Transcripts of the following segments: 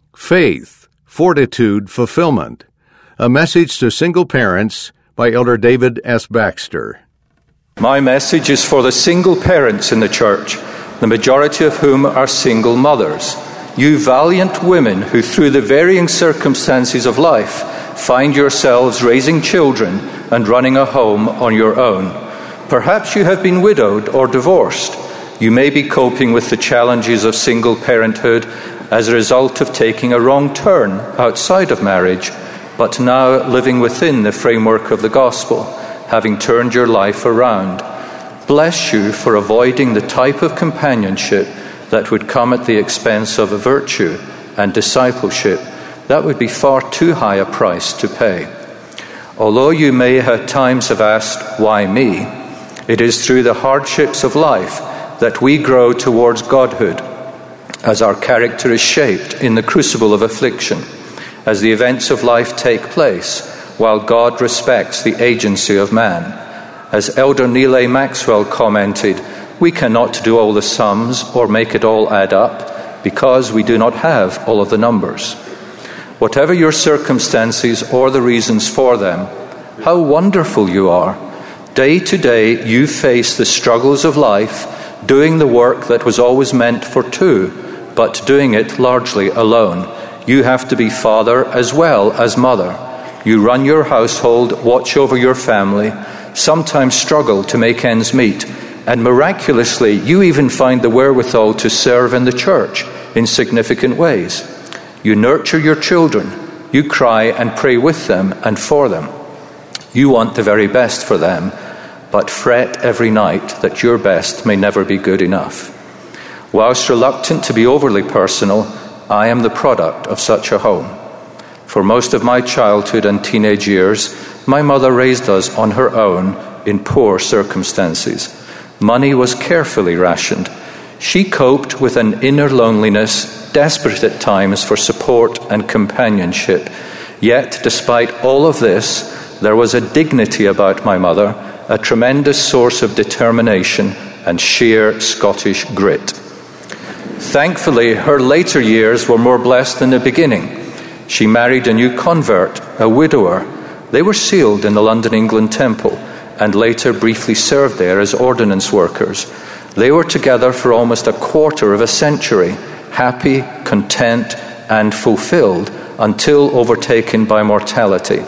Faith, Fortitude, Fulfillment. A message to single parents by Elder David S. Baxter. My message is for the single parents in the church, the majority of whom are single mothers. You valiant women who, through the varying circumstances of life, find yourselves raising children and running a home on your own. Perhaps you have been widowed or divorced. You may be coping with the challenges of single parenthood as a result of taking a wrong turn outside of marriage, but now living within the framework of the gospel, having turned your life around. Bless you for avoiding the type of companionship that would come at the expense of virtue and discipleship. That would be far too high a price to pay. Although you may at times have asked, why me? It is through the hardships of life that we grow towards godhood, as our character is shaped in the crucible of affliction, as the events of life take place, while God respects the agency of man. As Elder Neil A. Maxwell commented, we cannot do all the sums or make it all add up because we do not have all of the numbers. Whatever your circumstances or the reasons for them, how wonderful you are. Day to day you face the struggles of life, doing the work that was always meant for two, but doing it largely alone. You have to be father as well as mother. You run your household, watch over your family, sometimes struggle to make ends meet, and miraculously you even find the wherewithal to serve in the church in significant ways. You nurture your children. You cry and pray with them and for them. You want the very best for them, but fret every night that your best may never be good enough. Whilst reluctant to be overly personal, I am the product of such a home. For most of my childhood and teenage years, my mother raised us on her own in poor circumstances. Money was carefully rationed. She coped with an inner loneliness, desperate at times for support and companionship. Yet, despite all of this, there was a dignity about my mother, a tremendous source of determination and sheer Scottish grit. Thankfully, her later years were more blessed than the beginning. She married a new convert, a widower. They were sealed in the London, England temple and later briefly served there as ordnance workers. They were together for almost a quarter of a century, happy, content, and fulfilled until overtaken by mortality.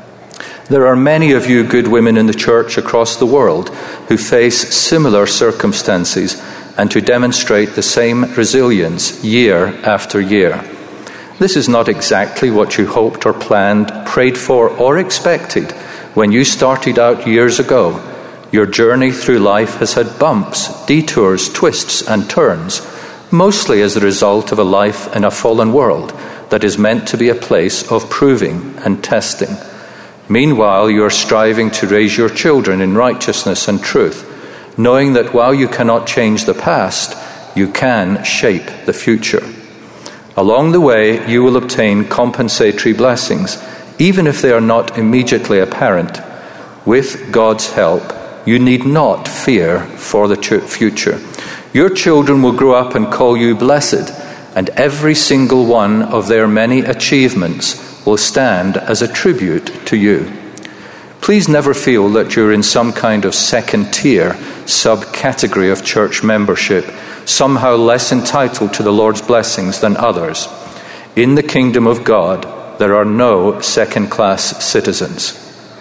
There are many of you good women in the church across the world who face similar circumstances and who demonstrate the same resilience year after year. This is not exactly what you hoped or planned, prayed for, or expected when you started out years ago. Your journey through life has had bumps, detours, twists, and turns, mostly as the result of a life in a fallen world that is meant to be a place of proving and testing. Meanwhile, you are striving to raise your children in righteousness and truth, knowing that while you cannot change the past, you can shape the future. Along the way, you will obtain compensatory blessings, even if they are not immediately apparent. With God's help, you need not fear for the future. Your children will grow up and call you blessed, and every single one of their many achievements will stand as a tribute to you. Please never feel that you're in some kind of second-tier subcategory of church membership, somehow less entitled to the Lord's blessings than others. In the kingdom of God, there are no second-class citizens.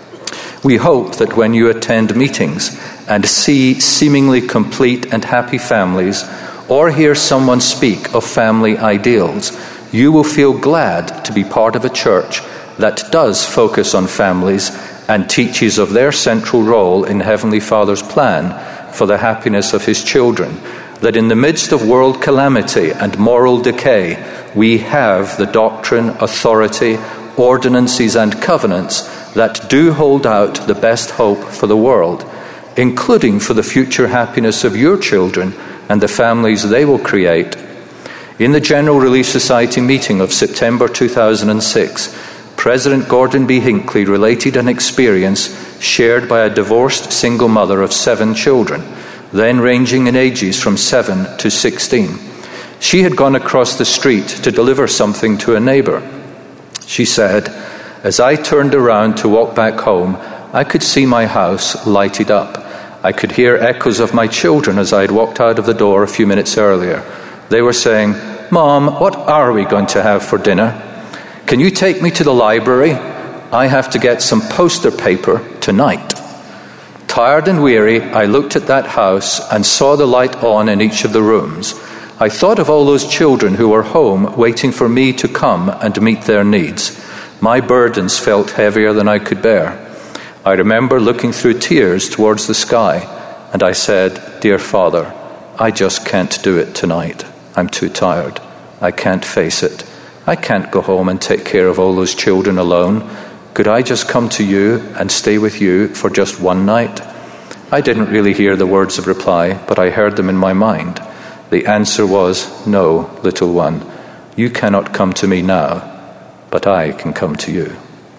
We hope that when you attend meetings and see seemingly complete and happy families, or hear someone speak of family ideals, you will feel glad to be part of a church that does focus on families and teaches of their central role in Heavenly Father's plan for the happiness of His children, that in the midst of world calamity and moral decay, we have the doctrine, authority, ordinances and covenants that do hold out the best hope for the world, including for the future happiness of your children and the families they will create. In the General Relief Society meeting of September 2006, President Gordon B. Hinckley related an experience shared by a divorced single mother of 7 children, then ranging in ages from 7 to 16. She had gone across the street to deliver something to a neighbor. She said, "As I turned around to walk back home, I could see my house lighted up. I could hear echoes of my children as I had walked out of the door a few minutes earlier. They were saying, 'Mom, what are we going to have for dinner? Can you take me to the library? I have to get some poster paper tonight.' Tired and weary, I looked at that house and saw the light on in each of the rooms. I thought of all those children who were home waiting for me to come and meet their needs. My burdens felt heavier than I could bear. I remember looking through tears towards the sky, and I said, 'Dear Father, I just can't do it tonight. I'm too tired. I can't face it. I can't go home and take care of all those children alone. Could I just come to you and stay with you for just one night?' I didn't really hear the words of reply, but I heard them in my mind. The answer was, 'No, little one, you cannot come to me now, but I can come to you.'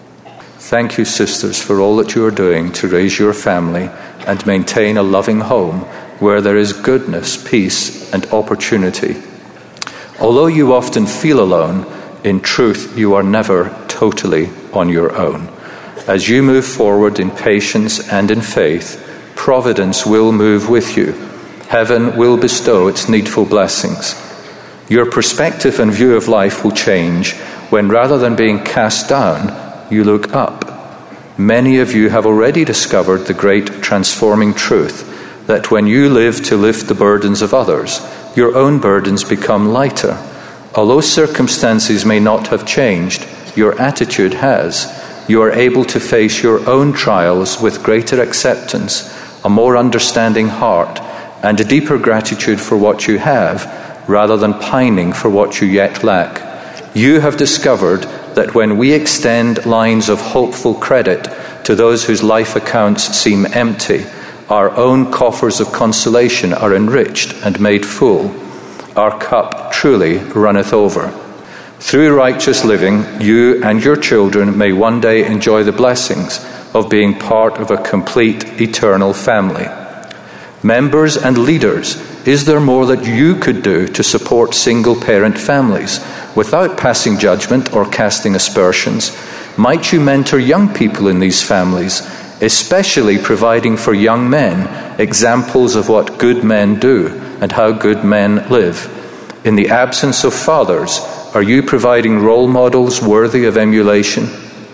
Thank you, sisters, for all that you are doing to raise your family and maintain a loving home where there is goodness, peace, and opportunity. Although you often feel alone, in truth, you are never totally on your own. As you move forward in patience and in faith, providence will move with you. Heaven will bestow its needful blessings. Your perspective and view of life will change when, rather than being cast down, you look up. Many of you have already discovered the great transforming truth that when you live to lift the burdens of others, your own burdens become lighter. Although circumstances may not have changed, your attitude has. You are able to face your own trials with greater acceptance, a more understanding heart, and a deeper gratitude for what you have, rather than pining for what you yet lack. You have discovered that when we extend lines of hopeful credit to those whose life accounts seem empty, our own coffers of consolation are enriched and made full. Our cup truly runneth over. Through righteous living, you and your children may one day enjoy the blessings of being part of a complete eternal family. Members and leaders, is there more that you could do to support single-parent families without passing judgment or casting aspersions? Might you mentor young people in these families, especially providing for young men examples of what good men do and how good men live? In the absence of fathers, are you providing role models worthy of emulation?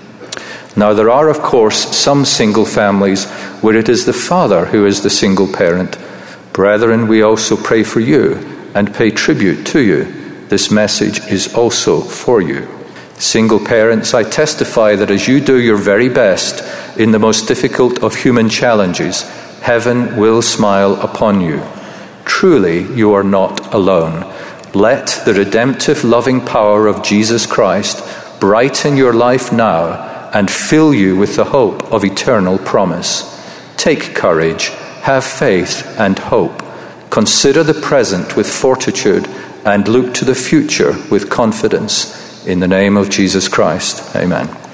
Now, there are, of course, some single families where it is the father who is the single parent. Brethren, we also pray for you and pay tribute to you. This message is also for you. Single parents, I testify that as you do your very best in the most difficult of human challenges, heaven will smile upon you. Truly, you are not alone. Let the redemptive loving power of Jesus Christ brighten your life now and fill you with the hope of eternal promise. Take courage, have faith and hope. Consider the present with fortitude and look to the future with confidence. In the name of Jesus Christ, amen.